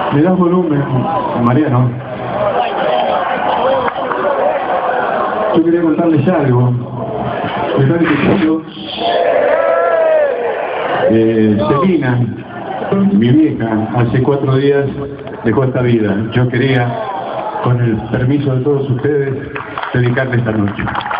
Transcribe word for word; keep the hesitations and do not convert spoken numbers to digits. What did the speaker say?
¿Me das volumen, Mariano? Yo quería contarles algo. Me están escuchando. Eh, Celina, mi vieja, hace cuatro días dejó esta vida. Yo quería, con el permiso de todos ustedes, dedicarle esta noche.